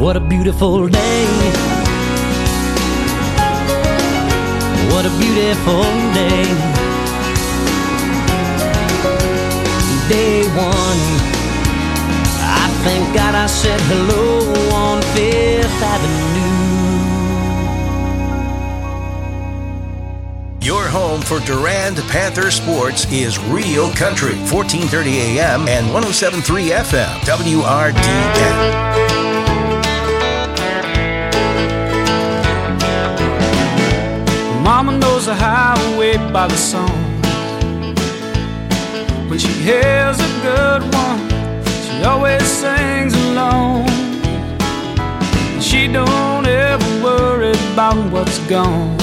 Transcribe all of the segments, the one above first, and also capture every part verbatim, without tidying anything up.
What a beautiful day. What a beautiful day. Day one, I thank God I said hello on Fifth Avenue. Your home for Durand Panther sports is Real Country, fourteen thirty A M and one oh seven point three F M, W R D N. Mama knows the highway by the song. When she hears a good one, she always sings along. She don't ever worry about what's gone.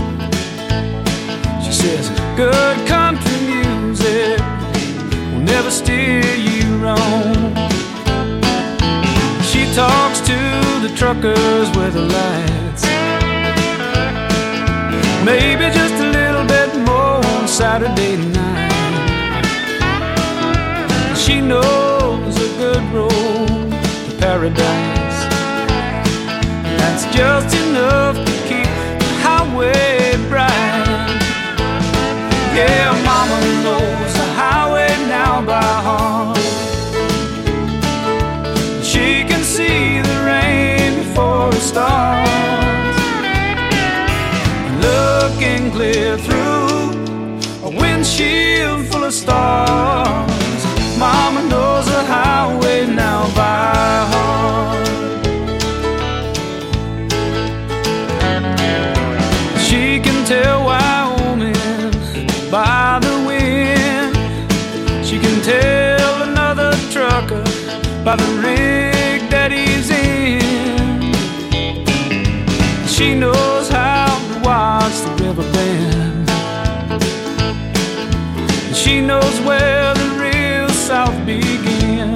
She says good country music will never steer you wrong. She talks to the truckers with the lights, maybe just a little bit more on Saturday night. She knows a good road to paradise. That's just enough to keep the highway bright. Yeah, Mama knows the highway now by heart. She can see the rain before it starts, looking clear through a windshield full of stars. Mama knows the highway now by heart. She can tell Wyoming by the wind. She can tell another trucker by the rig that he's in. She knows how to watch the river bend. She knows where the real South begins.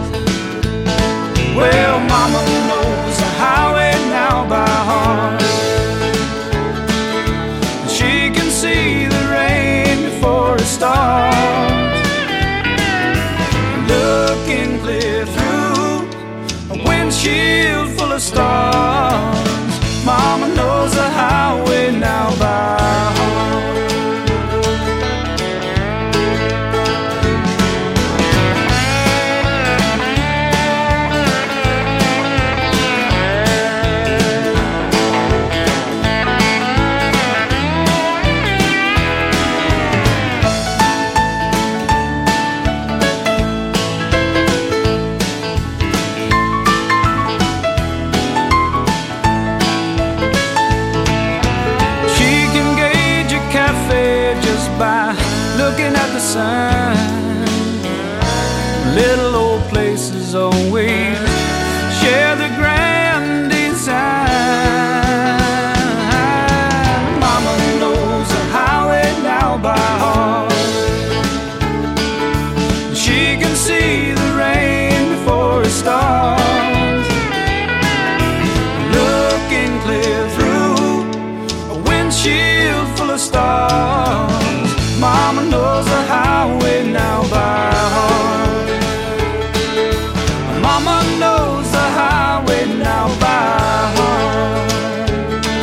Well, Mama knows the highway now by heart. She can see the rain before it starts, looking clear through a windshield full of stars. Mama knows the highway now by heart. Looking at the sign, little old places always share the grand design. Mama knows the highway now by heart. She can see the rain before it starts, looking clear through a windshield full of stars. Mama knows the highway now by heart. Mama knows the highway now by heart.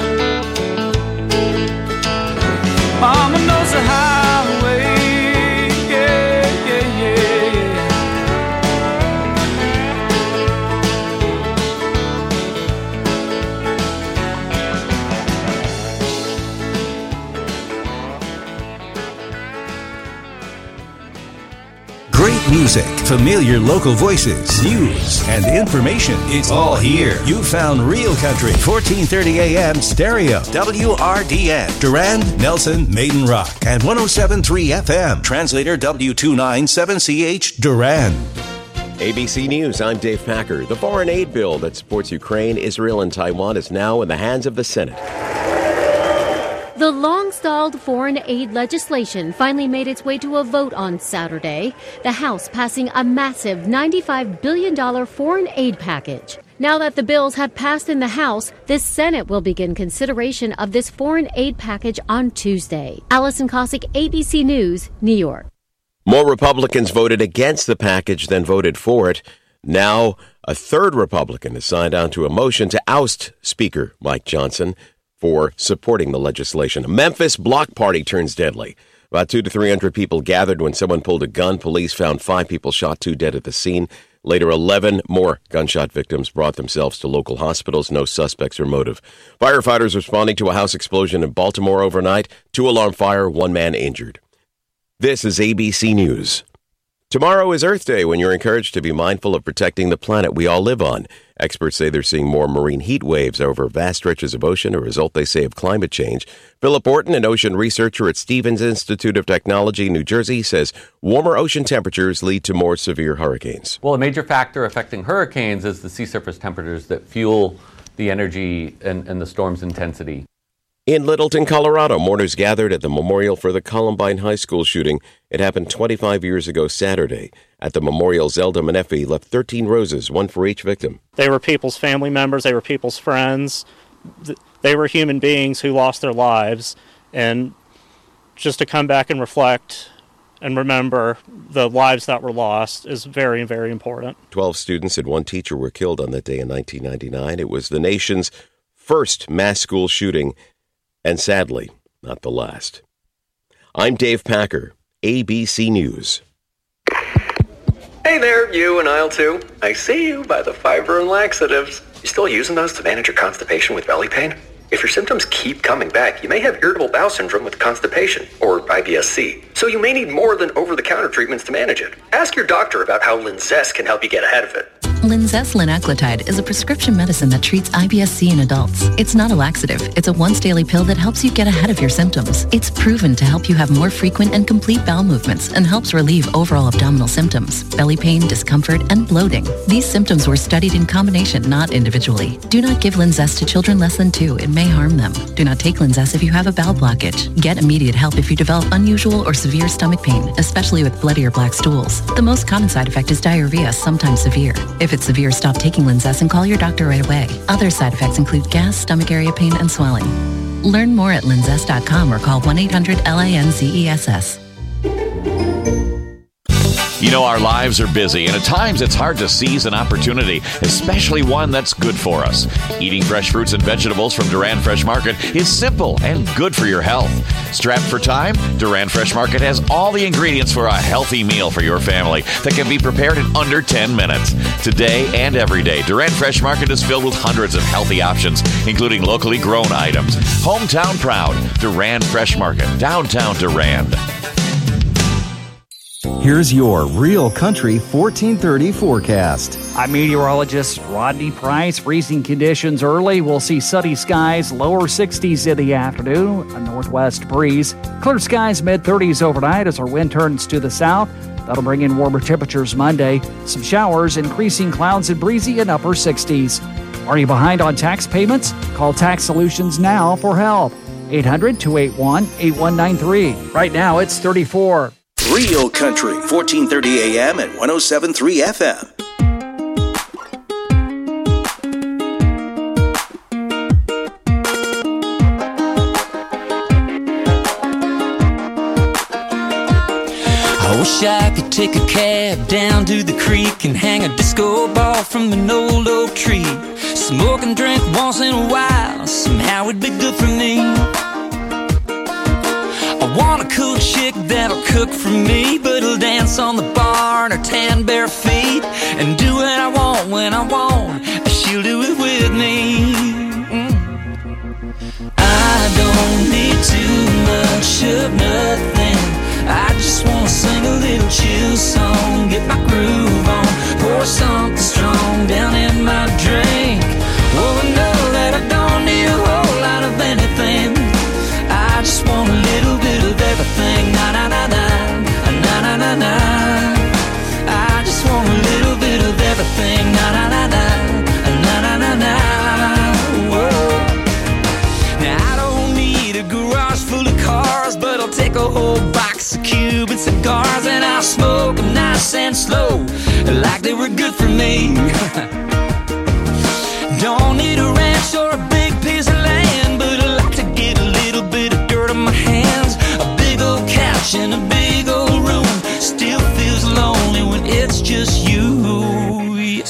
Mama knows the highway, yeah, yeah, yeah. Great music, familiar local voices, news, and information. It's all here. You found Real Country, fourteen thirty A M stereo, W R D N, Durand, Nelson, Maiden Rock, and one oh seven point three F M. Translator W two ninety-seven C H, Durand. A B C News, I'm Dave Packer. The foreign aid bill that supports Ukraine, Israel, and Taiwan is now in the hands of the Senate. The long-stalled foreign aid legislation finally made its way to a vote on Saturday, the House passing a massive ninety-five billion dollars foreign aid package. Now that the bills have passed in the House, the Senate will begin consideration of this foreign aid package on Tuesday. Allison Cossack, A B C News, New York. More Republicans voted against the package than voted for it. Now, a third Republican has signed on to a motion to oust Speaker Mike Johnson for supporting the legislation. A Memphis block party turns deadly. About two to three hundred people gathered when someone pulled a gun. Police found five people shot, two dead at the scene. Later, eleven more gunshot victims brought themselves to local hospitals. No suspects or motive. Firefighters responding to a house explosion in Baltimore overnight. Two alarm fire, one man injured. This is A B C News. Tomorrow is Earth Day, when you're encouraged to be mindful of protecting the planet we all live on. Experts say they're seeing more marine heat waves over vast stretches of ocean, a result, they say, of climate change. Philip Orton, an ocean researcher at Stevens Institute of Technology, New Jersey, says warmer ocean temperatures lead to more severe hurricanes. Well, a major factor affecting hurricanes is the sea surface temperatures that fuel the energy and, and the storm's intensity. In Littleton, Colorado, mourners gathered at the memorial for the Columbine High School shooting. It happened twenty-five years ago Saturday. At the memorial, Zelda Menefee left thirteen roses, one for each victim. They were people's family members. They were people's friends. They were human beings who lost their lives. And just to come back and reflect and remember the lives that were lost is very, very important. Twelve students and one teacher were killed on that day in nineteen ninety-nine. It was the nation's first mass school shooting, and sadly, not the last. I'm Dave Packer, A B C News. Hey there, you in aisle two. I see you by the fiber and laxatives. You still using those to manage your constipation with belly pain? If your symptoms keep coming back, you may have irritable bowel syndrome with constipation, or I B S C. So you may need more than over-the-counter treatments to manage it. Ask your doctor about how Linzess can help you get ahead of it. Linzess linaclotide is a prescription medicine that treats I B S C in adults. It's not a laxative. It's a once-daily pill that helps you get ahead of your symptoms. It's proven to help you have more frequent and complete bowel movements and helps relieve overall abdominal symptoms, belly pain, discomfort, and bloating. These symptoms were studied in combination, not individually. Do not give Linzess to children less than two. It may harm them. Do not take Linzess if you have a bowel blockage. Get immediate help if you develop unusual or severe stomach pain, especially with bloody or black stools. The most common side effect is diarrhea, sometimes severe. If it's severe, stop taking Linzess and call your doctor right away. Other side effects include gas, stomach area pain, and swelling. Learn more at linzess dot com or call one eight hundred L I N Z E S S. You know, our lives are busy, and at times it's hard to seize an opportunity, especially one that's good for us. Eating fresh fruits and vegetables from Duran Fresh Market is simple and good for your health. Strapped for time? Duran Fresh Market has all the ingredients for a healthy meal for your family that can be prepared in under ten minutes. Today and every day, Duran Fresh Market is filled with hundreds of healthy options, including locally grown items. Hometown proud, Duran Fresh Market, downtown Durand. Here's your Real Country fourteen thirty forecast. I'm meteorologist Rodney Price. Freezing conditions early. We'll see sunny skies, lower sixties in the afternoon, a northwest breeze. Clear skies, mid thirties overnight as our wind turns to the south. That'll bring in warmer temperatures Monday. Some showers, increasing clouds and breezy in upper sixties. Are you behind on tax payments? Call Tax Solutions now for help. eight hundred, two eight one, eight one nine three. Right now it's thirty-four. Real Country, fourteen thirty A M and one oh seven point three F M. I wish I could take a cab down to the creek and hang a disco ball from an old oak tree. Smoke and drink once in a while, somehow it'd be good for me. I want a cool chick that'll cook for me, but will dance on the bar in her tan bare feet and do what I want when I want. She'll do it with me. Mm. I don't need too much of nothing. I just wanna sing a little chill song, get my groove on, pour something strong down in my drink. Oh, I know that I don't need a whole lot of anything. I just want a little bit of everything. Na na na na, na na na na. I just want a little bit of everything. Na na na na, na na na na. Whoa. Now I don't need a garage full of cars, but I'll take a whole box of Cuban cigars and I'll smoke them nice and slow, like they were good for me. Don't need a ranch or a big piece of land, but I like to get a little bit of dirt on my hands. A big old couch in a big old room still feels lonely when it's just you. Yeah.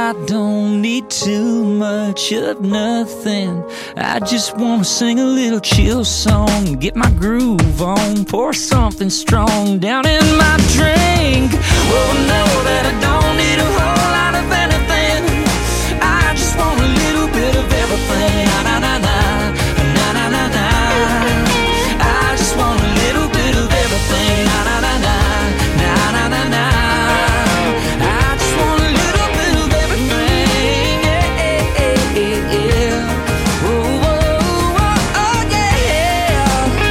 I don't need too much of nothing. I just wanna sing a little chill song, get my groove on, pour something strong down in my drink. Well, know that I don't need a whole lot of anything. I just want a little bit of everything. Na na na na, na na na na. I just want a little bit of everything. Na na na na, na na na na. I just want a little bit of everything. Yeah, yeah, yeah, yeah. Oh, oh, oh, oh, yeah.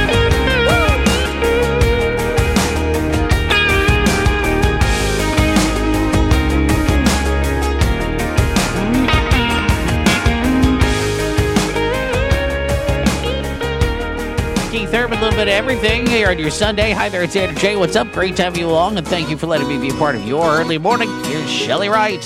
Keith Urban, a little bit of everything here on your Sunday. Hi there, it's Andrew J. What's up? Great to have you along, and thank you for letting me be a part of your early morning. Here's Shelley Wright.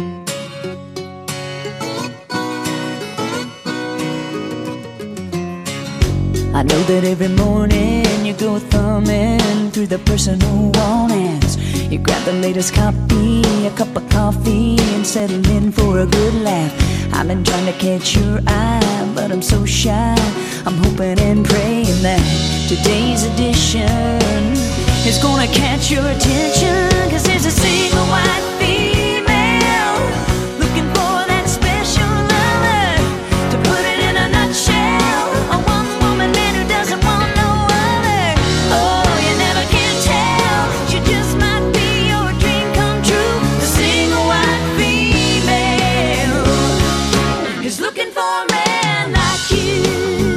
I know that every morning you go thumbing through the personal wannets. You grab the latest copy, a cup of coffee, and settle in for a good laugh. I've been trying to catch your eye, but I'm so shy. I'm hoping and praying that today's edition is gonna catch your attention. Cause there's a single white female looking for that special lover to put it in a nutshell. A one-woman man who doesn't want no other. Oh, you never can tell. She just might be your dream come true. The single white female is looking for a man like you.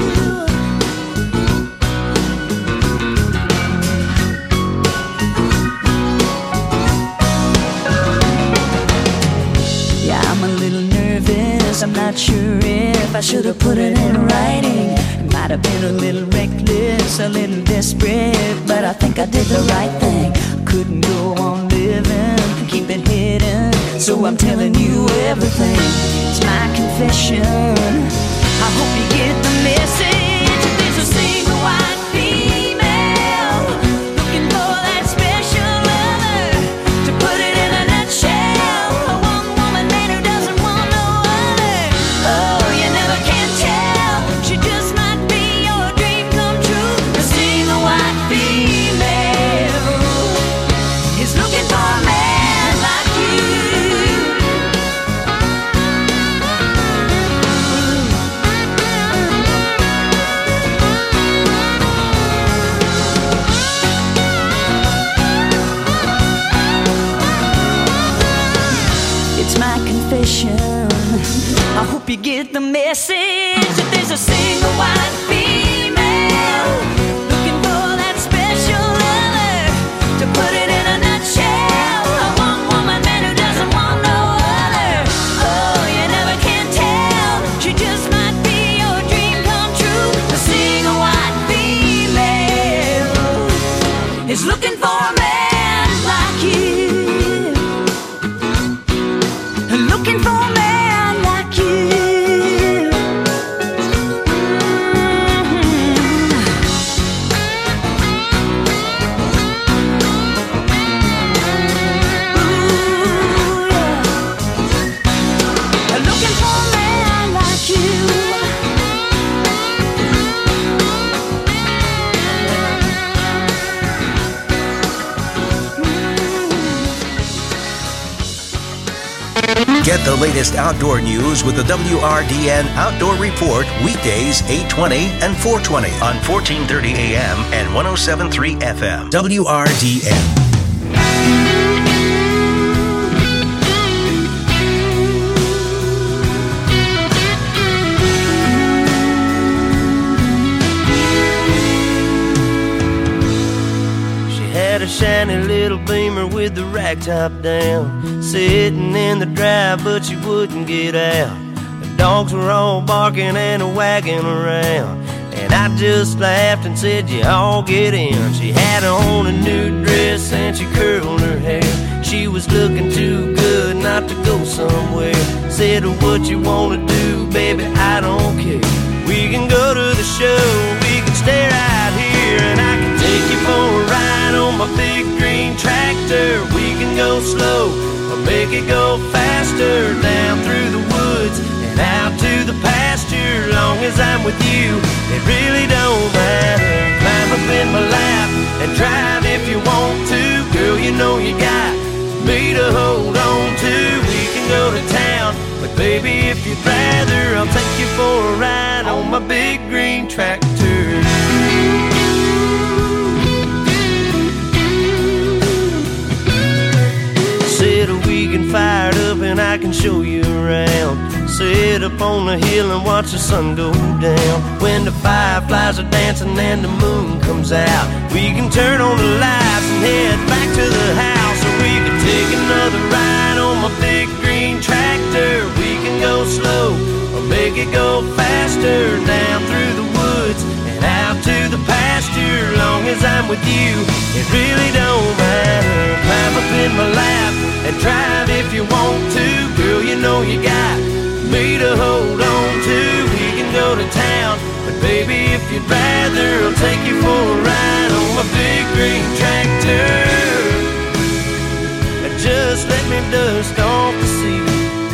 Yeah, I'm a little nervous. I'm not sure if I should have put it in writing. It might have been a little reckless, a little desperate, but I think I did the right thing. Couldn't go on living, keep it hidden, so I'm telling you everything. It's my confession. I hope you get the message. There's a single white female looking for that special lover to put it in a nutshell. A one-woman man who doesn't want no other. Oh, you never can tell. She just might be your dream come true. A single white female is looking for a man like you. It's my confession. I hope you get the message that there's a single white female looking for that special lover to put it in a nutshell. A one-woman man who doesn't want no other. Oh, you never can tell. She just might be your dream come true. The single white female is looking for a man like you. Looking for a man like you. Ooh, yeah. Looking for a man like you. Get the latest outdoor news with the W R D N Outdoor Report weekdays eight twenty and four twenty on fourteen thirty A M and one oh seven point three F M. W R D N. Had a shiny little Beamer with the rack top down, sitting in the drive, but she wouldn't get out. The dogs were all barking and wagging around, and I just laughed and said, you all get in. She had on a new dress and she curled her hair. She was looking too good not to go somewhere. Said, what you wanna do, baby, I don't care. We can go to the show, we can stay right here, and I can take you for a ride on my big green tractor. faster. We can go slow or make it go faster. Down through the woods and out to the pasture. Long as I'm with you, it really don't matter. Climb up in my lap and drive if you want to. Girl, you know you got me to hold on to. We can go to town, but baby, if you'd rather, I'll take you for a ride on my big green tractor. Set a weekend fired up and I can show you around. Sit up on the hill and watch the sun go down. When the fireflies are dancing and the moon comes out, we can turn on the lights and head back to the house. Or we can take another ride on my big green tractor. We can go slow or make it go faster. Down through the woods and out to the pasture. Long as I'm with you, it really don't matter. Climb up in my lap and drive if you want to. Girl, you know you got me to hold on to. We can go to town, but baby, if you'd rather, I'll take you for a ride on my big green tractor. Just let me dust off the seat.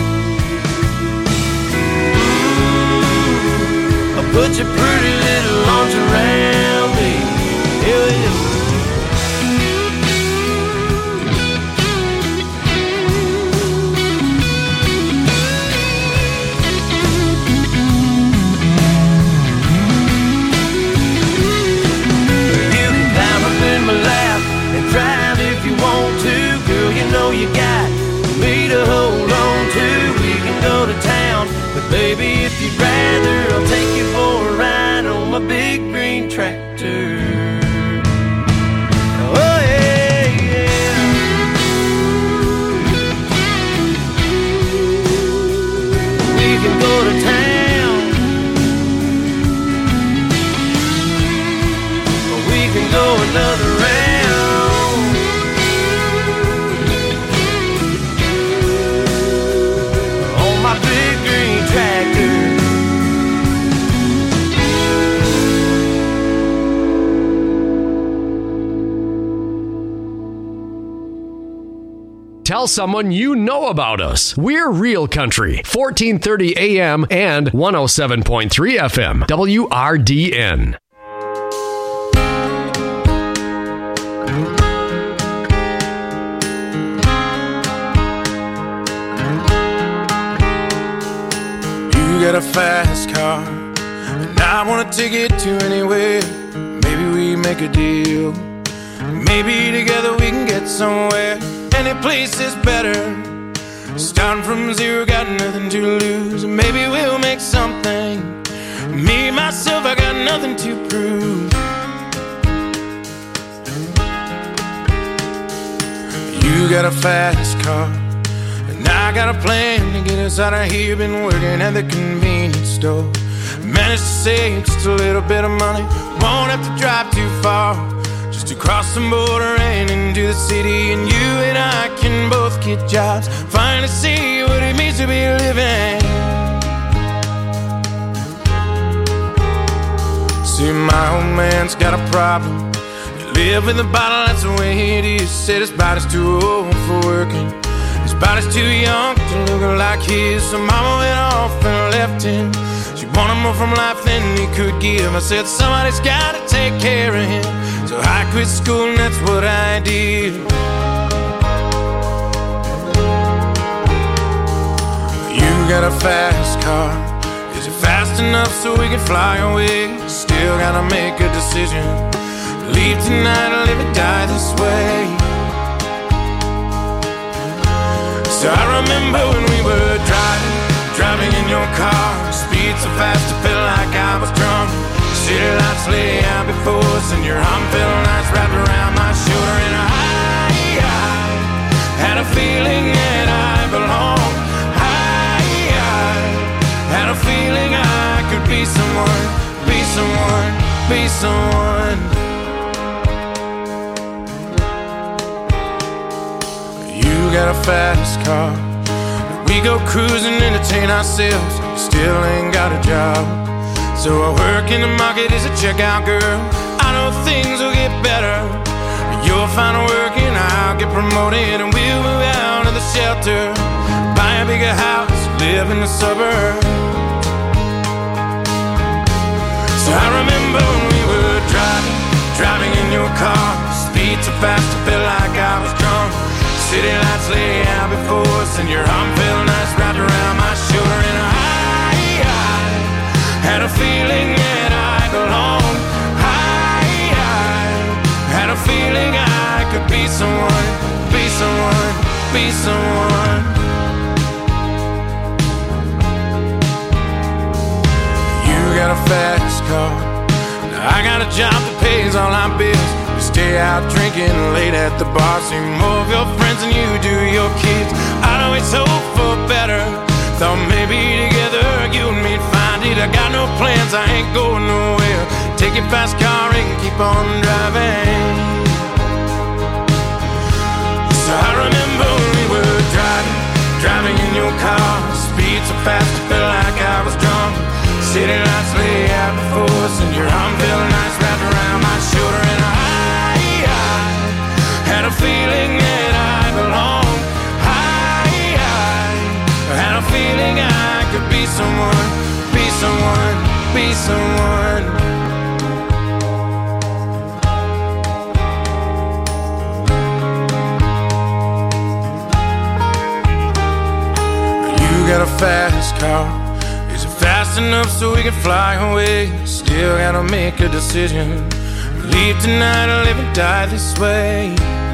Ooh, I'll put your pretty little arms around me. Yeah, yeah. You got me to hold on to. We can go to town, but baby, if you'd rather, I'll take you for a ride on my big green tractor. Oh yeah, yeah. We can go to town, or we can go another round. Tell someone you know about us. We're Real Country, fourteen thirty A M and one oh seven point three F M, W R D N. You got a fast car, and I want to take it to anywhere. Maybe we make a deal. Maybe together we can get somewhere. Any place is better. Starting from zero, got nothing to lose. Maybe we'll make something. Me, myself, I got nothing to prove. You got a fast car, and I got a plan to get us out of here. Been working at the convenience store. Managed to save just a little bit of money. Won't have to drive too far, just to cross the border and into the city. And you and I can both get jobs, finally see what it means to be living. See, my old man's got a problem. You live with a bottle, that's the way it is. Said his body's too old for working, his body's too young to look like his. So mama went off and left him. She wanted more from life than he could give. I said somebody's gotta take care of him. So I quit school and that's what I did. You got a fast car. Is it fast enough so we can fly away? Still gotta make a decision. Leave tonight or live or die this way. So I remember when we were driving, driving in your car. Speed so fast it felt like I was drunk. City lights lay out before us, and your arm felt nice wrapped around my shoulder. And I, I had a feeling that I belonged. I, I had a feeling I could be someone, be someone, be someone. You got a fast car, we go cruising, entertain ourselves. Still ain't got a job, so I work in the market as a checkout girl. I know things will get better. You'll find work and I'll get promoted, and we'll move out of the shelter, buy a bigger house, live in the suburbs. So I remember when we were driving, driving in your car, speed so fast I felt like I was drunk. City lights lay out before us, and your arm felt nice wrapped around my shoulder. And I, I had a feeling that I belonged. I, I had a feeling I could be someone, be someone, be someone. You got a fast car, I got a job that pays all our bills. We stay out drinking late at the bar, see more of your friends than you do your kids. I'd always hope for better, thought maybe together you and me'd find it. I got no plans, I ain't going nowhere. Take your fast car and keep on driving. So I remember when we were driving, driving in your car, speed so fast I felt like I was drunk. City lights lay out before us, and your arm felt nice wrapped around my shoulder. And I, I had a feeling that I belonged. I, I had a feeling I could be someone, be someone, be someone. You got a fast car, fast enough so we can fly away. Still gotta make a decision, leave tonight or live and die this way.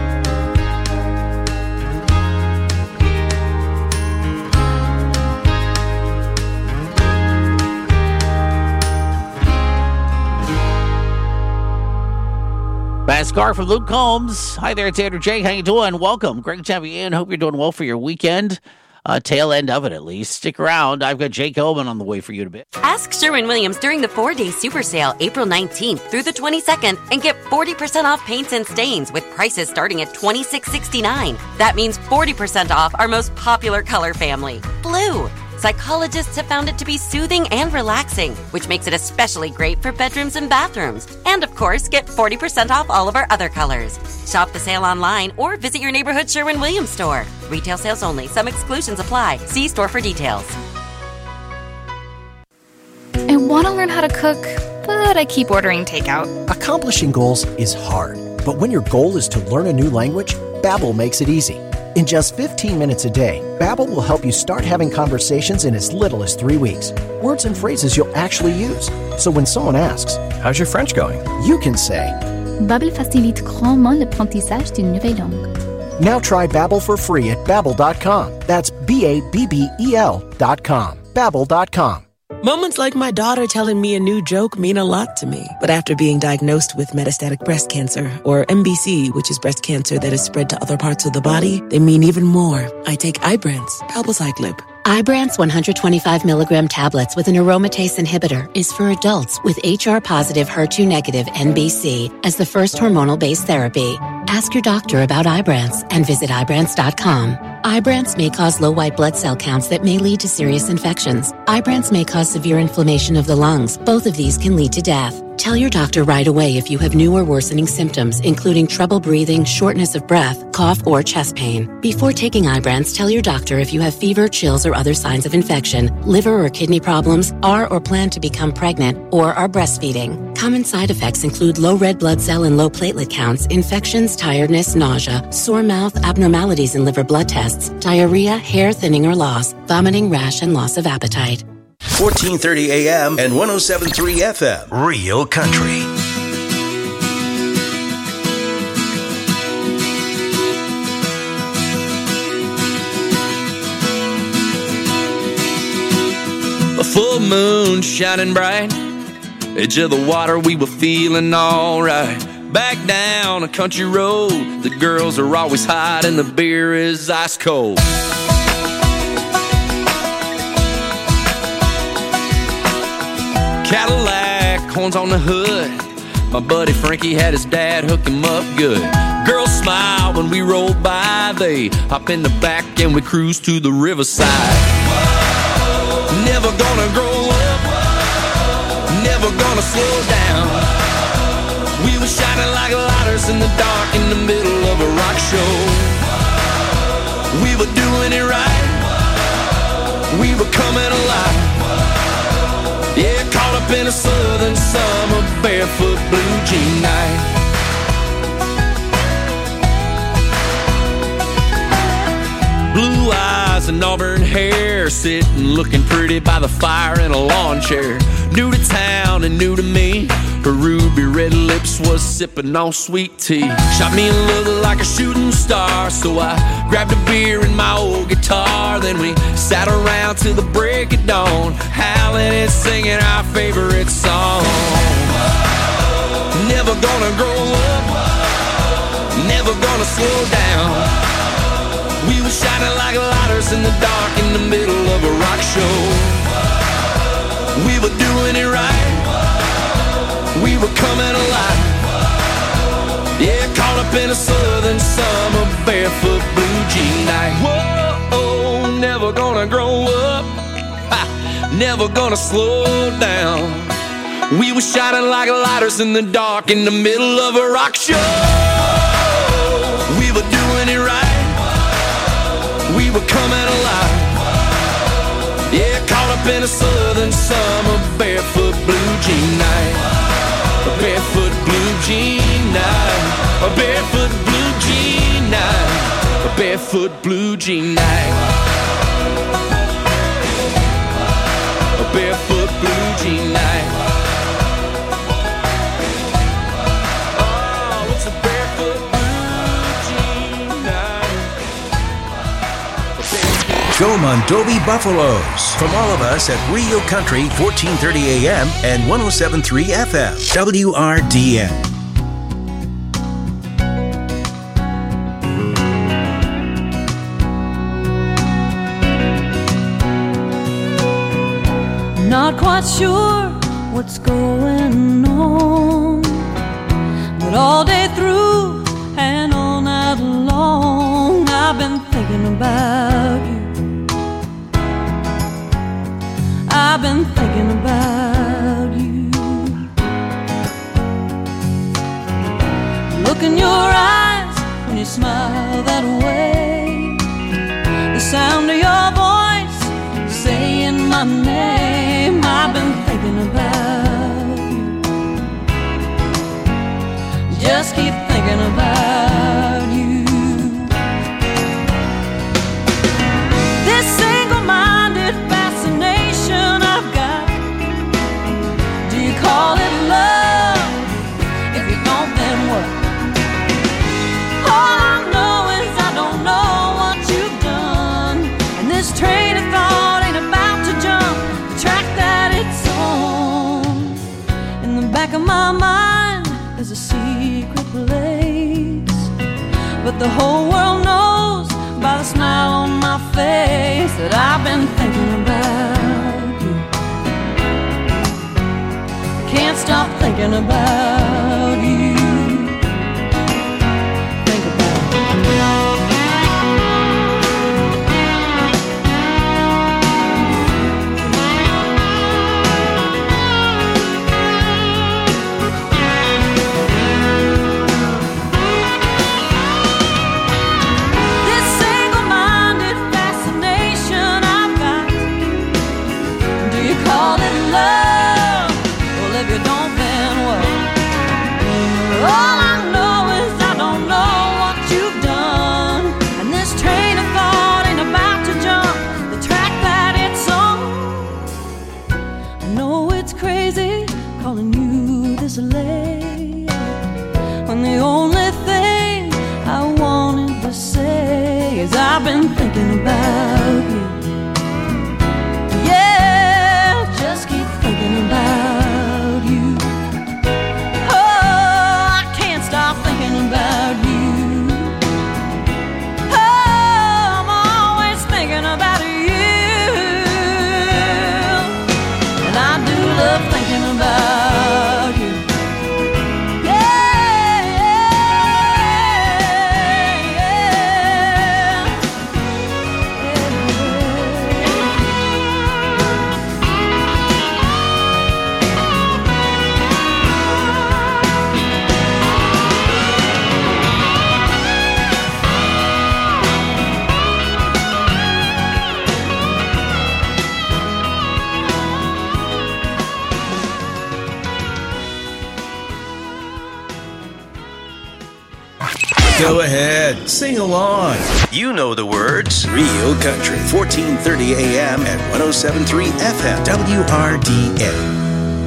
Fast car from Luke Combs. Hi there, it's Andrew J. How you doing? Welcome. Great to have you in. Hope you're doing well for your weekend. Uh, tail end of it, at least. Stick around. I've got Jake Oman on the way for you in a bit. Ask Sherwin-Williams during the four-day super sale, April nineteenth through the twenty-second, and get forty percent off paints and stains with prices starting at twenty-six sixty-nine. That means forty percent off our most popular color family, blue. Psychologists have found it to be soothing and relaxing, which makes it especially great for bedrooms and bathrooms. And, of course, get forty percent off all of our other colors. Shop the sale online or visit your neighborhood Sherwin-Williams store. Retail sales only. Some exclusions apply. See store for details. I want to learn how to cook, but I keep ordering takeout. Accomplishing goals is hard, but when your goal is to learn a new language, Babbel makes it easy. In just fifteen minutes a day, Babbel will help you start having conversations in as little as three weeks. Words and phrases you'll actually use. So when someone asks, "How's your French going?" you can say, Babbel facilite grandement l'apprentissage d'une nouvelle langue. Now try Babbel for free at babbel dot com. That's B A B B E L dot com. Babbel dot com. Moments like my daughter telling me a new joke mean a lot to me. But after being diagnosed with metastatic breast cancer, or M B C, which is breast cancer that is spread to other parts of the body, they mean even more. I take Ibrance, palbociclib. Ibrance one hundred twenty-five milligram tablets with an aromatase inhibitor is for adults with H R-positive, H E R two negative N B C as the first hormonal-based therapy. Ask your doctor about Ibrance and visit Ibrance dot com. Ibrance may cause low white blood cell counts that may lead to serious infections. Ibrance may cause severe inflammation of the lungs. Both of these can lead to death. Tell your doctor right away if you have new or worsening symptoms, including trouble breathing, shortness of breath, cough, or chest pain. Before taking Ibrance, tell your doctor if you have fever, chills, or other signs of infection, liver or kidney problems, are or plan to become pregnant, or are breastfeeding. Common side effects include low red blood cell and low platelet counts, infections, tiredness, nausea, sore mouth, abnormalities in liver blood tests, diarrhea, hair thinning or loss, vomiting, rash, and loss of appetite. fourteen thirty A M and one oh seven point three F M. Real Country. A full moon shining bright, edge of the water, we were feeling alright. Back down a country road, the girls are always hot and the beer is ice cold. Cadillac, horns on the hood. My buddy Frankie had his dad hook him up good. Girls smile when we roll by. They hop in the back and we cruise to the riverside. Whoa. Never gonna grow up. Whoa. Never gonna slow down. We were shining like lighters in the dark in the middle of a rock show. We were doing it right. We were coming alive. Yeah, caught up in a southern summer barefoot blue jean night. Blue eyes and auburn hair, sitting looking pretty by the fire in a lawn chair. New to town and new to me, her ruby red lips was sipping on sweet tea. Shot me a look like a shooting star, so I grabbed a beer and my old guitar. Then we sat around till the break of dawn, howling and singing our favorite song. Never gonna grow up, never gonna slow down. We were shining like lighters in the dark in the middle of a rock show. We were doing it right. We were coming alive. Yeah, caught up in a southern summer barefoot blue jean night. Whoa, never gonna grow up, ha, never gonna slow down. We were shining like lighters in the dark in the middle of a rock show. We were doing it right. We were coming alive. Yeah, caught up in a southern summer barefoot blue jean night. A barefoot blue jean night. A barefoot blue jean night. A barefoot blue jean night. A barefoot blue jean night. Oh, it's a barefoot blue jean night. Go Mondovi Buffaloes. From all of us at Real Country, fourteen thirty A M and one oh seven point three F M, W R D N. Not quite sure what's going on, but all day through and all night long I've been thinking about you. I've been thinking about you. Look in your eyes when you smile that way. The sound of your voice saying my name. I've been thinking about you. Just keep thinking about you. This single-minded fascination I've got, do you call it love? If you don't, then what? All I know is I don't know what you've done, and this train of thought ain't about to jump the track that it's on. In the back of my mind there's a secret place, but the whole world knows by the smile on my face that I've been thinking about you. Can't stop thinking about you. Think about you. When the only thing I wanted to say is I've been thinking about you. Yeah, just keep thinking about you. Oh, I can't stop thinking about you. Oh, I'm always thinking about you. And I do love thinking about you. Go ahead, sing along. You know the words. Real Country, fourteen thirty A M and one oh seven point three F M, W R D A.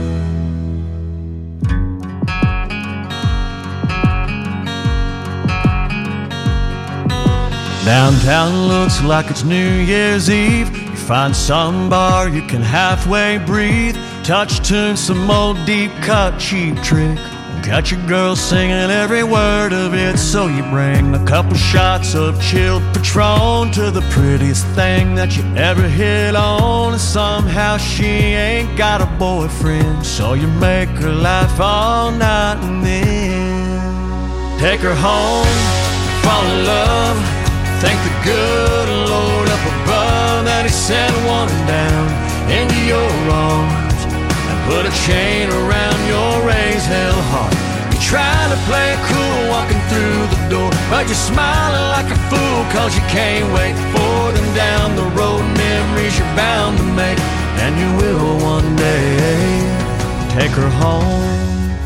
Downtown looks like it's New Year's Eve. You find some bar you can halfway breathe. Touch tune, some old deep cut cheap trick. Got your girl singing every word of it. So you bring a couple shots of chilled Patron to the prettiest thing that you ever hit on. And somehow she ain't got a boyfriend, so you make her laugh all night and then take her home, fall in love. Thank the good Lord up above that He sent one down into your arms and put a chain around your raised hell heart. You're trying to play it cool walking through the door, but you're smiling like a fool cause you can't wait for them down the road. Memories you're bound to make, and you will one day take her home.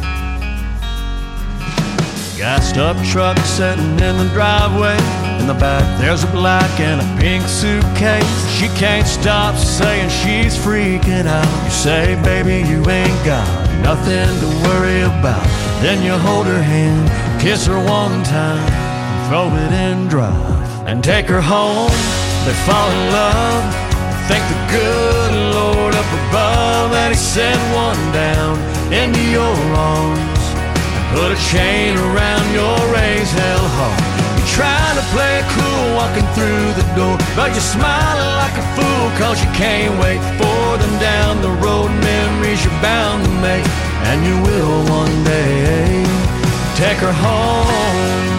Gassed up truck sitting in the driveway. In the back there's a black and a pink suitcase. She can't stop saying she's freaking out. You say, baby, you ain't got nothing to worry about. Then you hold her hand, kiss her one time, throw it in drive, and take her home. They fall in love. Thank the good Lord up above that He sent one down into your arms. Put a chain around your raised hell heart. You're trying to play it cool walking through the door, but you're smiling like a fool cause you can't wait for them down the road. Memories you're bound to make, and you will one day take her home.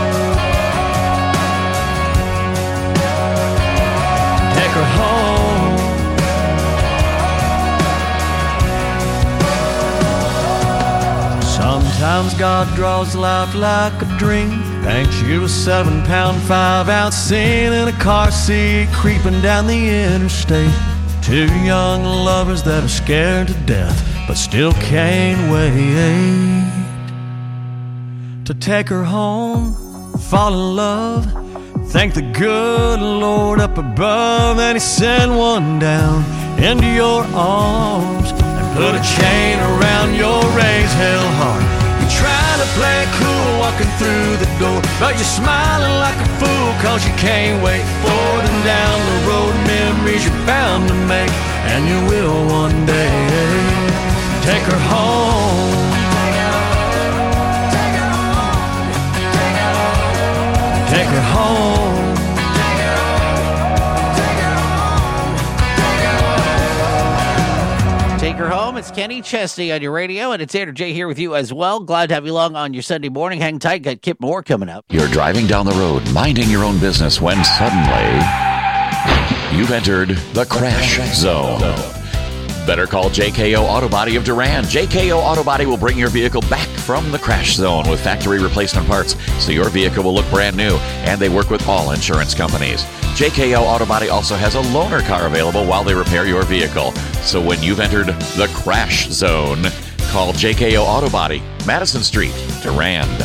Take her home. Sometimes God draws life like a dream, paints you a seven pound five ounce scene in a car seat creeping down the interstate. Two young lovers that are scared to death but still can't wait to take her home, fall in love. Thank the good Lord up above that He sent one down into your arms and put a chain around your raised hell heart. You try to play it cool walking through the door, but you're smiling like a fool cause you can't wait for them down the road. Memories you're bound to make, and you will one day take her home. Take her home. Take her home. It's Kenny Chesney on your radio, and it's Andrew J here with you as well. Glad to have you along on your Sunday morning. Hang tight. Got Kip Moore coming up. You're driving down the road, minding your own business, when suddenly you've entered the crash zone. Better call J K O Auto Body of Durand. J K O Auto Body will bring your vehicle back from the crash zone with factory replacement parts, so your vehicle will look brand new, and they work with all insurance companies. J K O Auto Body also has a loaner car available while they repair your vehicle. So when you've entered the crash zone, call J K O Auto Body, Madison Street, Durand.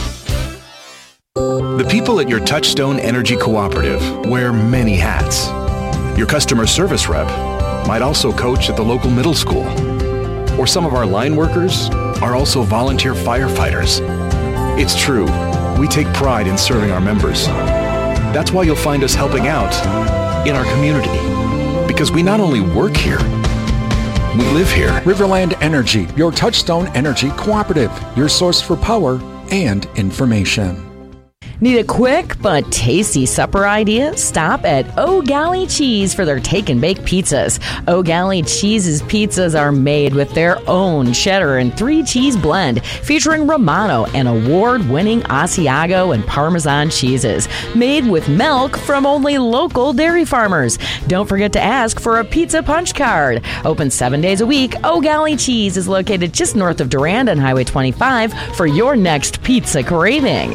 The people at your Touchstone Energy Cooperative wear many hats. Your customer service rep might also coach at the local middle school. Or some of our line workers are also volunteer firefighters. It's true, we take pride in serving our members. That's why you'll find us helping out in our community. Because we not only work here, we live here. Riverland Energy, your Touchstone Energy Cooperative, your source for power and information. Need a quick but tasty supper idea? Stop at O'Galley Cheese for their take and bake pizzas. O'Galley Cheese's pizzas are made with their own cheddar and three cheese blend, featuring Romano and award-winning Asiago and Parmesan cheeses, made with milk from only local dairy farmers. Don't forget to ask for a pizza punch card. Open seven days a week, O'Galley Cheese is located just north of Durand on Highway twenty-five for your next pizza craving.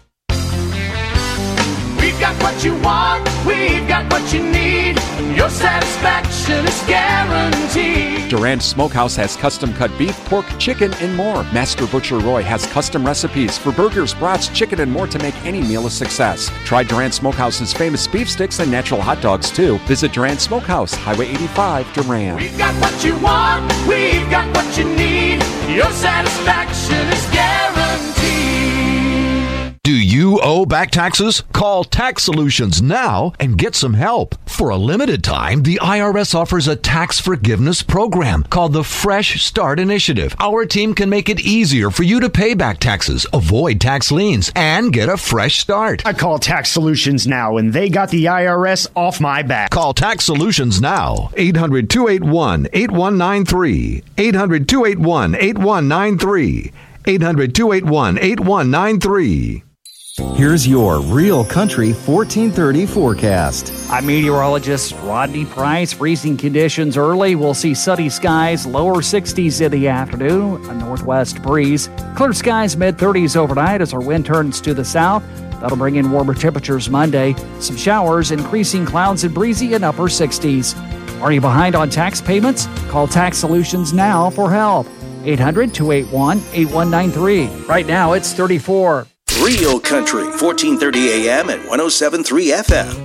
We've got what you want, we've got what you need. Your satisfaction is guaranteed. Durand Smokehouse has custom-cut beef, pork, chicken, and more. Master Butcher Roy has custom recipes for burgers, brats, chicken, and more to make any meal a success. Try Durand Smokehouse's famous beef sticks and natural hot dogs, too. Visit Durand Smokehouse, Highway eighty-five, Durand. We've got what you want, we've got what you need. Your satisfaction is guaranteed. Do you owe back taxes? Call Tax Solutions now and get some help. For a limited time, the I R S offers a tax forgiveness program called the Fresh Start Initiative. Our team can make it easier for you to pay back taxes, avoid tax liens, and get a fresh start. I call Tax Solutions now, and they got the I R S off my back. Call Tax Solutions now. eight hundred, two eight one, eight one nine three. eight hundred, two eight one, eight one nine three. eight hundred, two eight one, eight one nine three. Here's your Real Country fourteen thirty forecast. I'm meteorologist Rodney Price. Freezing conditions early. We'll see sunny skies, lower sixties in the afternoon, a northwest breeze. Clear skies, mid thirties overnight as our wind turns to the south. That'll bring in warmer temperatures Monday. Some showers, increasing clouds and breezy in upper sixties. Are you behind on tax payments? Call Tax Solutions now for help. eight hundred, two eight one, eight one nine three. Right now it's thirty-four. Real Country, fourteen thirty A M and one oh seven point three F M.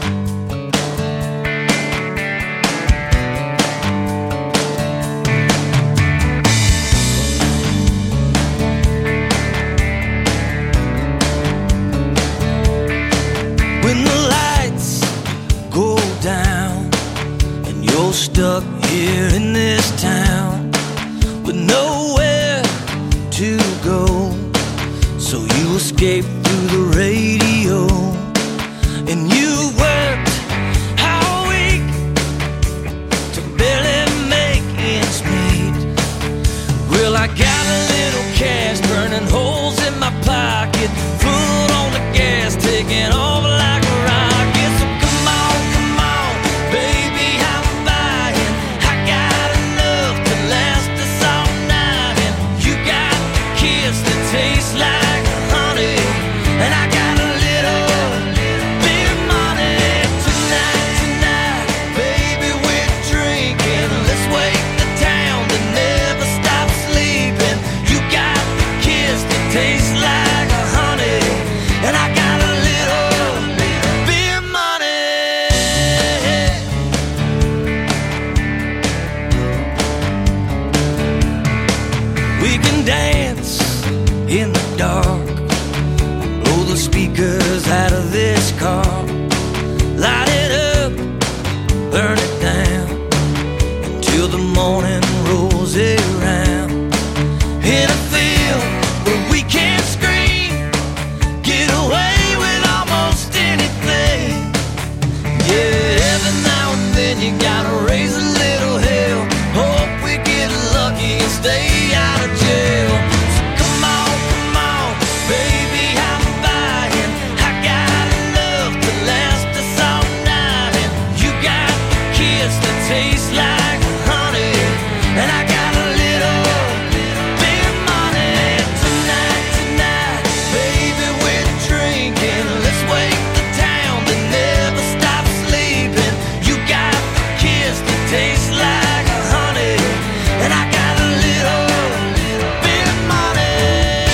When the lights go down and you're stuck here in this town with nowhere to go, so you escape through the radio, and you worked all week to barely make ends meet. Well, I got a little cash burning holes in my pocket, foot on the gas, taking off like a rocket. So come on, come on, baby, I'm buying. I got enough to last us all night, and you got the kiss that tastes like and I got a little bit of money tonight, tonight, baby, we're drinking. Let's wake the town that never stops sleeping. You got the kiss that tastes like a honey, and I got a little bit of money. We can dance in the dark, speakers out of this car, light it up, burn it down, until the morning rolls around. In a field where we can scream, get away with almost anything. Yeah, every now and then you gotta raise a little hell, hope we get lucky and stay out of jail. So come on, come on, baby, tastes like honey, and I got a little bit of money tonight, tonight, baby, we're drinking. Let's wake the town that never stops sleeping. You got the kiss that tastes like honey, and I got a little bit of money.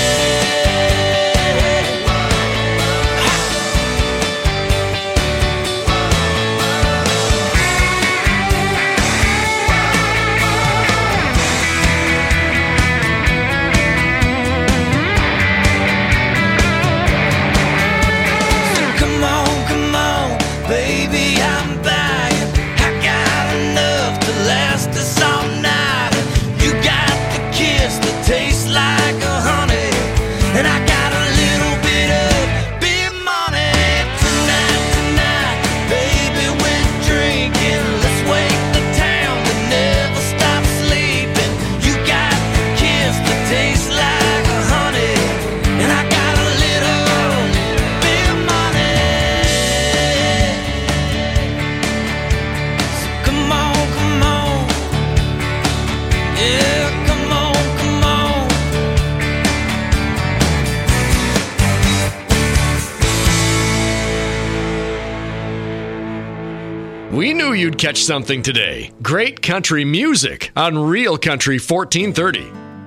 Baby, I'm buying. I got enough to you'd catch something today. Great country music on Real Country fourteen thirty.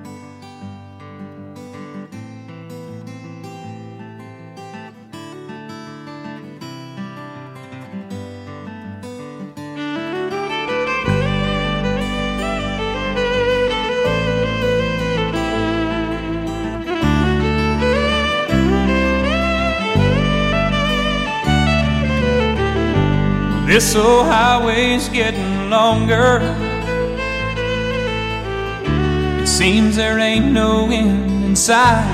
This old highway's getting longer. It seems there ain't no end in sight.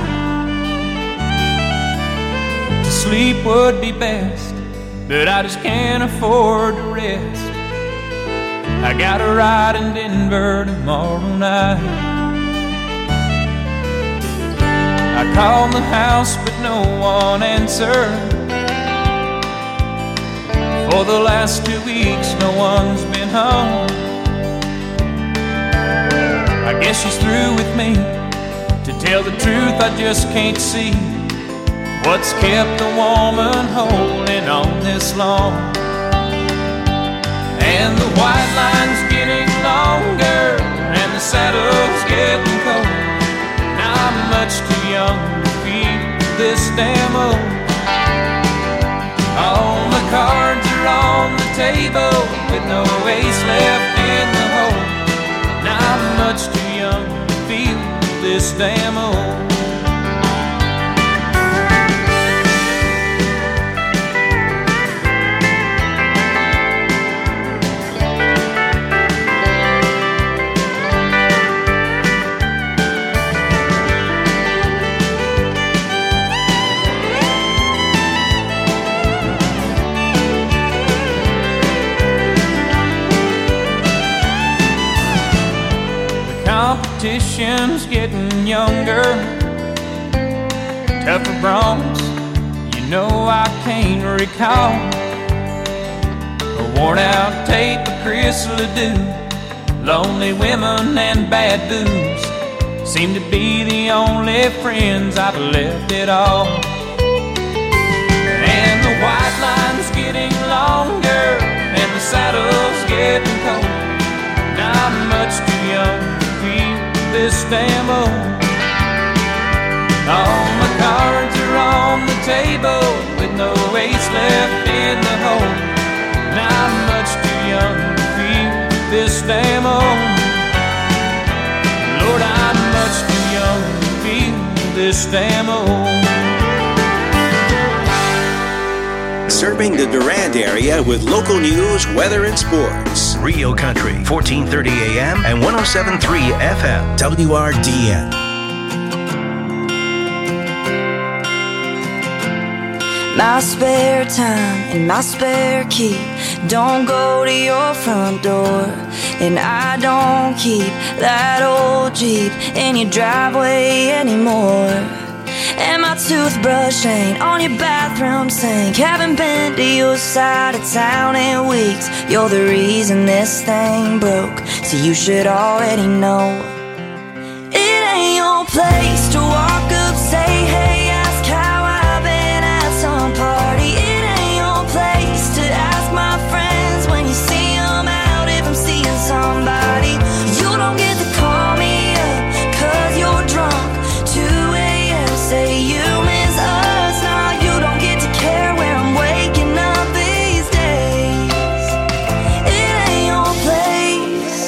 To sleep would be best, but I just can't afford to rest. I got a ride in Denver tomorrow night. I called the house, but no one answered. For the last two weeks, no one's been home. I guess she's through with me. To tell the truth, I just can't see what's kept a woman holding on this long. And the white line's getting longer, and the saddle's getting cold. Now I'm much too young to feel this damn old. All the cards are on the table with no ace left in the hole. Now I'm much too young to feel this damn old. Competition's getting younger, tougher broncs, you know I can't recall. A worn out tape of Chris Ledoux, lonely women and bad booze seem to be the only friends I've left at all. And the white line's getting longer, and the saddle's getting cold. Now I'm much too young this damn old. All my cards are on the table with no ace left in the hole. Now I'm much too young to feel this damn old. Lord, I'm much too young to feel this damn old. Serving the Durand area with local news, weather, and sports. Real Country, fourteen thirty A M and one oh seven point three F M, W R D N. My spare time and my spare key don't go to your front door. And I don't keep that old Jeep in your driveway anymore. And my toothbrush ain't on your bathroom sink. Haven't been to your side of town in weeks. You're the reason this thing broke, so you should already know. It ain't your place to walk up, say hey, ask how I've been at some party. It ain't your place to ask my friends when you see them out if I'm seeing somebody. You don't get to call me up cause you're drunk. two a.m. say you miss us. Now you don't get to care where I'm waking up these days. It ain't your place.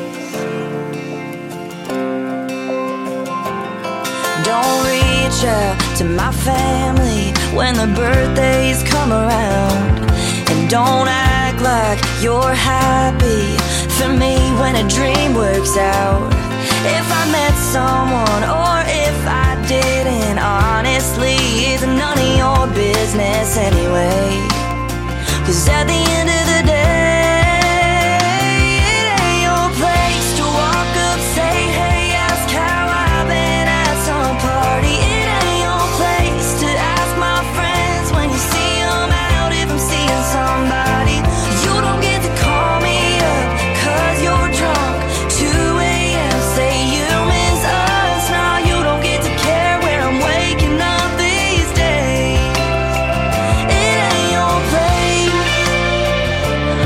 Don't reach out to my family when the birthdays come around. And don't act like you're happy for me when a dream works out. If I met someone or if I didn't, honestly, it's none of your business anyway. Cause at the end of the day, it ain't your place to walk up, say hey, ask how I've been at some party. It ain't your place to ask my friends when you see them out if I'm seeing somebody. You don't get to call me up cause you're drunk. two a.m. say you miss us. Now you don't get to care where I'm waking up these days. It ain't your place.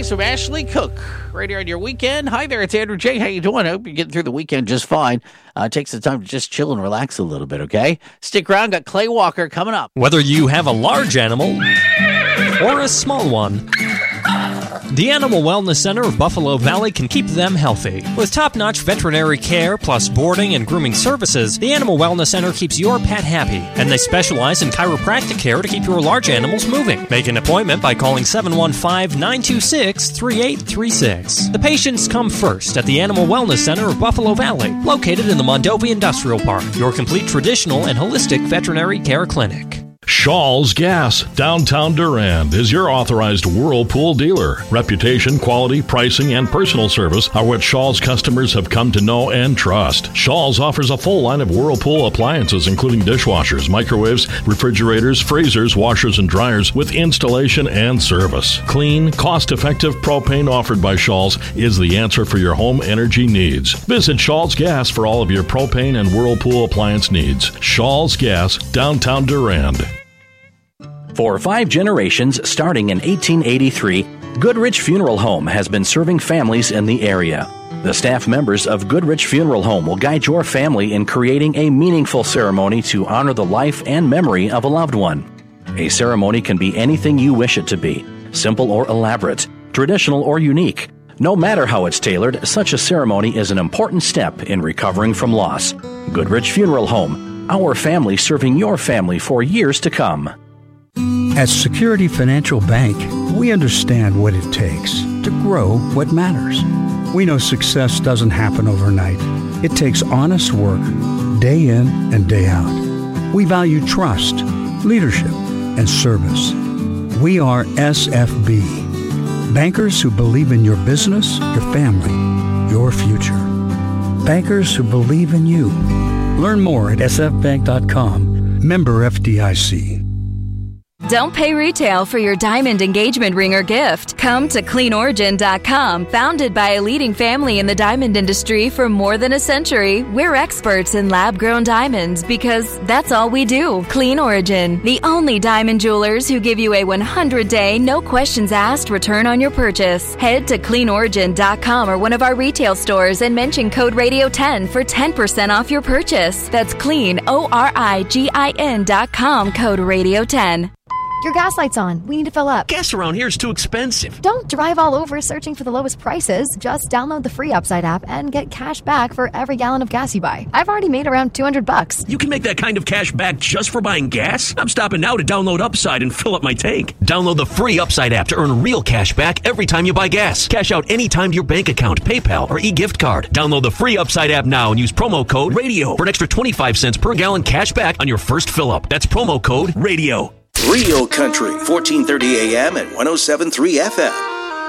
Price from Ashley Cook right here on your weekend. Hi there, it's Andrew J. How you doing? I hope you're getting through the weekend just fine. Uh, take some time to just chill and relax a little bit, okay? Stick around, got Clay Walker coming up. Whether you have a large animal or a small one, the Animal Wellness Center of Buffalo Valley can keep them healthy. With top-notch veterinary care plus boarding and grooming services, the Animal Wellness Center keeps your pet happy, and they specialize in chiropractic care to keep your large animals moving. Make an appointment by calling seven one five, nine two six, three eight three six. The patients come first at the Animal Wellness Center of Buffalo Valley, located in the Mondovi Industrial Park, your complete traditional and holistic veterinary care clinic. Shaw's Gas, downtown Durand, is your authorized Whirlpool dealer. Reputation, quality, pricing, and personal service are what Shaw's customers have come to know and trust. Shaw's offers a full line of Whirlpool appliances, including dishwashers, microwaves, refrigerators, freezers, washers, and dryers, with installation and service. Clean, cost-effective propane offered by Shaw's is the answer for your home energy needs. Visit Shaw's Gas for all of your propane and Whirlpool appliance needs. Shaw's Gas, downtown Durand. For five generations, starting in eighteen eighty-three, Goodrich Funeral Home has been serving families in the area. The staff members of Goodrich Funeral Home will guide your family in creating a meaningful ceremony to honor the life and memory of a loved one. A ceremony can be anything you wish it to be, simple or elaborate, traditional or unique. No matter how it's tailored, such a ceremony is an important step in recovering from loss. Goodrich Funeral Home, our family serving your family for years to come. At Security Financial Bank, we understand what it takes to grow what matters. We know success doesn't happen overnight. It takes honest work, day in and day out. We value trust, leadership, and service. We are S F B, bankers who believe in your business, your family, your future. Bankers who believe in you. Learn more at s f bank dot com. Member F D I C. Don't pay retail for your diamond engagement ring or gift. Come to clean origin dot com. Founded by a leading family in the diamond industry for more than a century, we're experts in lab-grown diamonds because that's all we do. Clean Origin, the only diamond jewelers who give you a one hundred day, no questions asked return on your purchase. Head to clean origin dot com or one of our retail stores and mention code radio ten for ten percent off your purchase. That's clean, O R I G I N dot com, code radio ten. Your gas light's on. We need to fill up. Gas around here is too expensive. Don't drive all over searching for the lowest prices. Just download the free Upside app and get cash back for every gallon of gas you buy. I've already made around two hundred bucks. You can make that kind of cash back just for buying gas? I'm stopping now to download Upside and fill up my tank. Download the free Upside app to earn real cash back every time you buy gas. Cash out anytime to your bank account, PayPal, or e-gift card. Download the free Upside app now and use promo code RADIO for an extra twenty-five cents per gallon cash back on your first fill up. That's promo code RADIO. Real Country, fourteen thirty A M and one oh seven point three F M.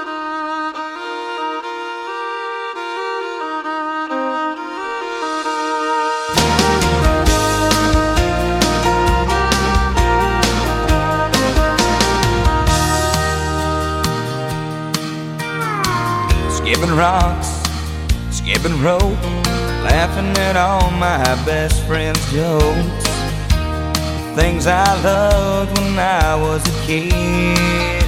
Skipping rocks, skipping rope, laughing at all my best friends' jokes. Things I loved when I was a kid.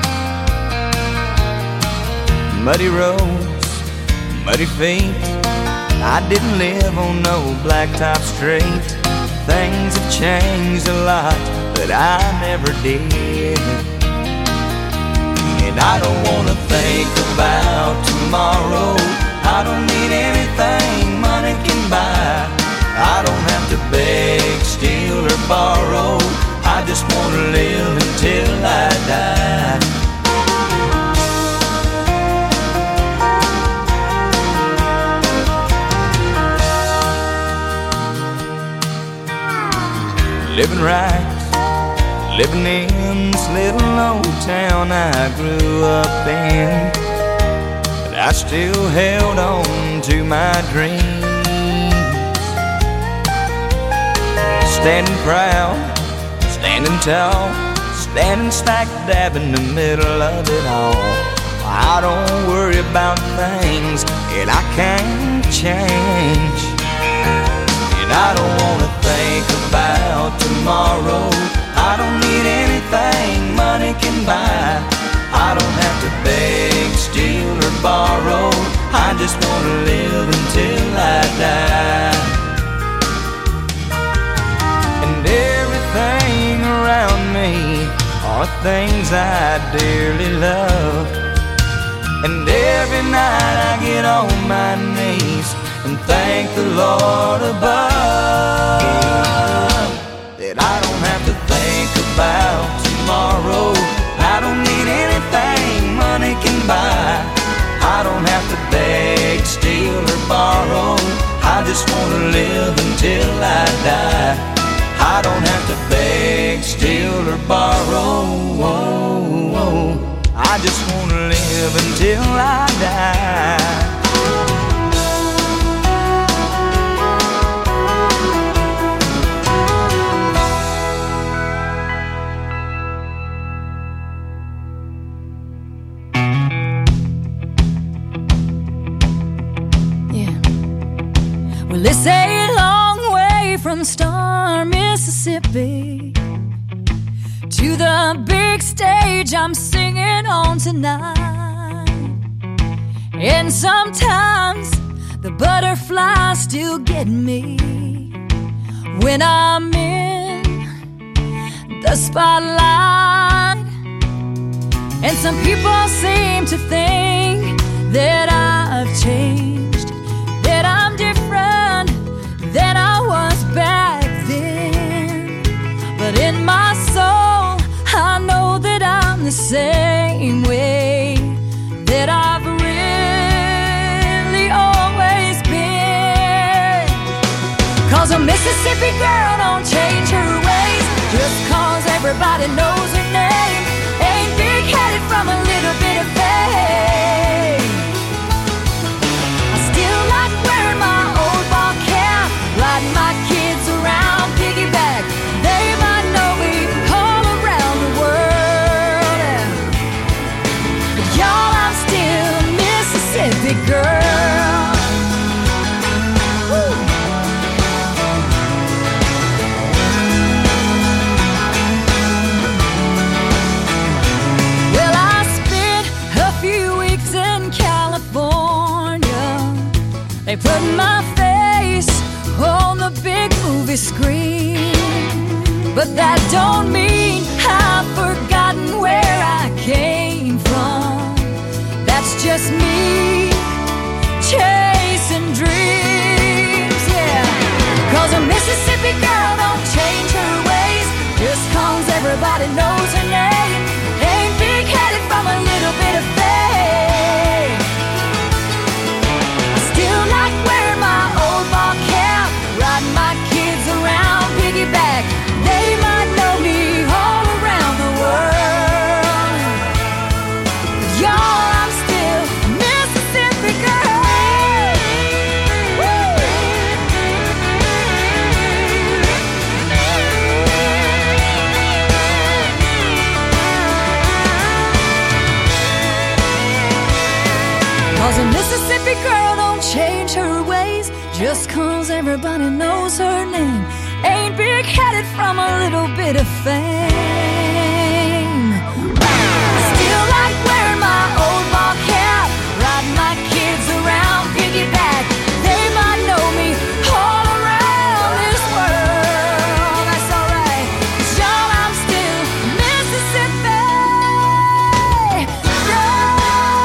Muddy roads, muddy feet. I didn't live on no blacktop street. Things have changed a lot, but I never did. And I don't wanna think about tomorrow. I don't need anything money can buy. I don't have to beg, steal, or borrow. I just want to live until I die. Living right, living in this little old town I grew up in. But I still held on to my dreams. Standing proud, standing tall, standing smack dab in the middle of it all. I don't worry about things that I can't change. And I don't wanna think about tomorrow. I don't need anything money can buy. I don't have to beg, steal, or borrow. I just wanna live until I die. And everything around me are things I dearly love. And every night I get on my knees and thank the Lord above that I don't have to think about tomorrow. I don't need anything money can buy. I don't have to beg, steal, or borrow. I just wanna live until I die. I don't have to beg, steal, or borrow. I just wanna live until I die. Well, it's a long way from Star, Mississippi to the big stage I'm singing on tonight. And sometimes the butterflies still get me when I'm in the spotlight. And some people seem to think that I've changed, that I'm different than I was back then. But in my soul, I know that I'm the same way that I've really always been. Cause a Mississippi girl don't change her ways just cause everybody knows her name. Ain't big-headed from a little bit of fame. I still like wearing my old ball cap, riding my kids around piggyback. They might know me all around the world. But y'all, I'm still a Mississippi girl. Woo. Well, I spent a few weeks in California. They put my face on the big movie screen. But that don't mean I've forgotten where I came from. That's just me chasing dreams, yeah. Cause a Mississippi girl don't change her ways just cause everybody knows her name. Ain't big-headed from a little bit of fame. I still like wearing my old ball cap, riding my kids around piggyback. They might know me all around the world. But y'all, I'm still a Mississippi girl. Woo! Cause a Mississippi girl don't change her ways just cause everybody knows her name. Ain't big-headed from a little bit of fame. I still like wearing my old ball cap, riding my kids around piggyback. They might know me all around this world. That's alright, 'cause y'all, I'm still Mississippi girl.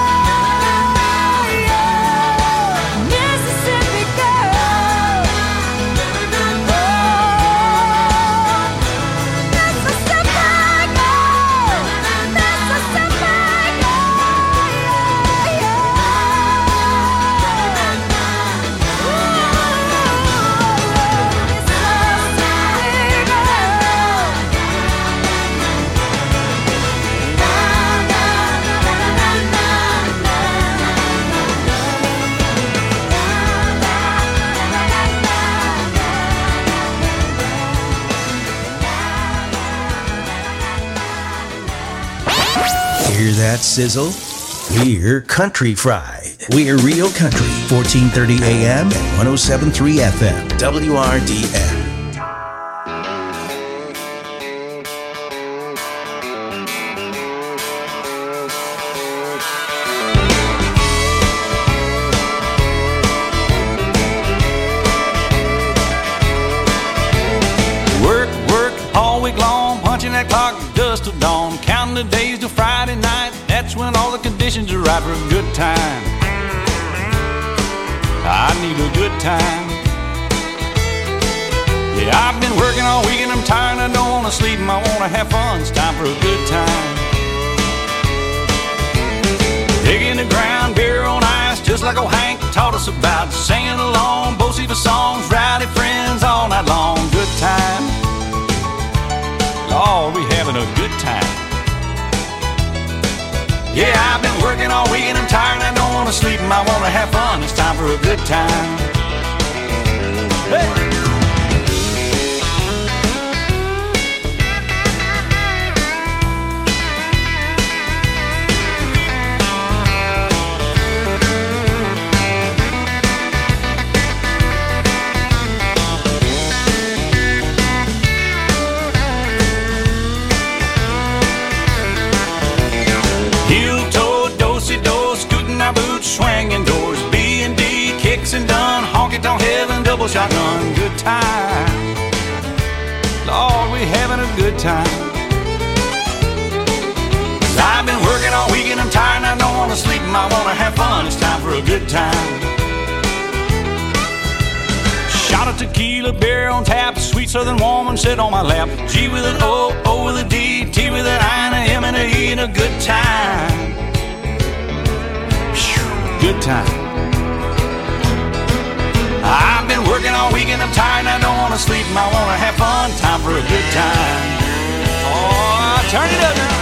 Mississippi girl. Hear that sizzle? We're Country Fried. We're Real Country, fourteen thirty A M and one oh seven point three F M, W R D M. dusk till dawn, counting the days till Friday night. That's when all the conditions are right for a good time. I need a good time. Yeah, I've been working all week and I'm tired. I don't want to sleep and I want to have fun. It's time for a good time. Digging the ground, beer on ice, just like old Hank taught us about. Singing along, both the songs, rowdy friends all night long. Good time. Lord, we having a good time. Yeah, I've been working all week and I'm tired. I don't want to sleep and I want to have fun. It's time for a good time. Hey! Swinging doors, B and D, kicks and done, honky-tonk heaven, double shotgun, good time. Lord, we having a good time. Cause I've been working all week and I'm tired and I don't want to sleep and I want to have fun. It's time for a good time. Shot of tequila, beer on tap, sweet southern woman sit on my lap. G with an O, O with a D, T with an I and a M and a E, and a good time. Good time. I've been working all week and I'm tired and I don't want to sleep and I want to have fun. Time for a good time. Oh, turn it up now.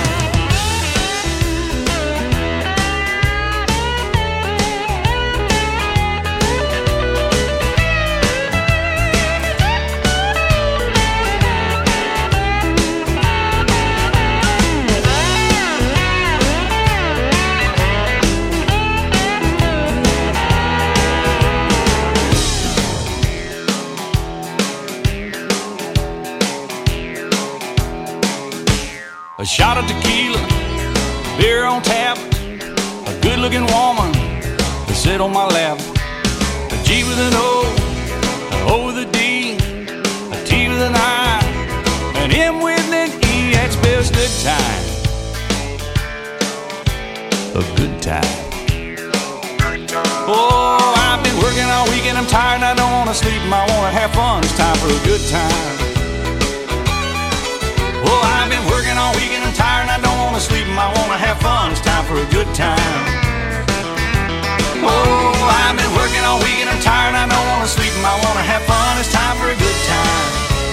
A shot of tequila, beer on tap, a good-looking woman to sit on my lap. A G with an O, an O with a D, a T with an I, an M with an E. That spells good time. A good time. Oh, I've been working all week and I'm tired and I don't want to sleep and I want to have fun. It's time for a good time. Oh, I've been working all week and I'm tired and I don't want to sleep and I want to have fun. It's time for a good time. Oh, I've been working all week and I'm tired and I don't want to sleep and I want to have fun. It's time for a good time.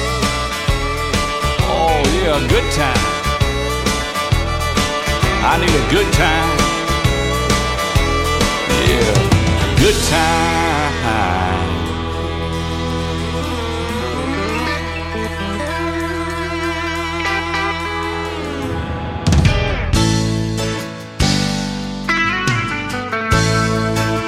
Oh, yeah, a good time. I need a good time. Yeah, a good time.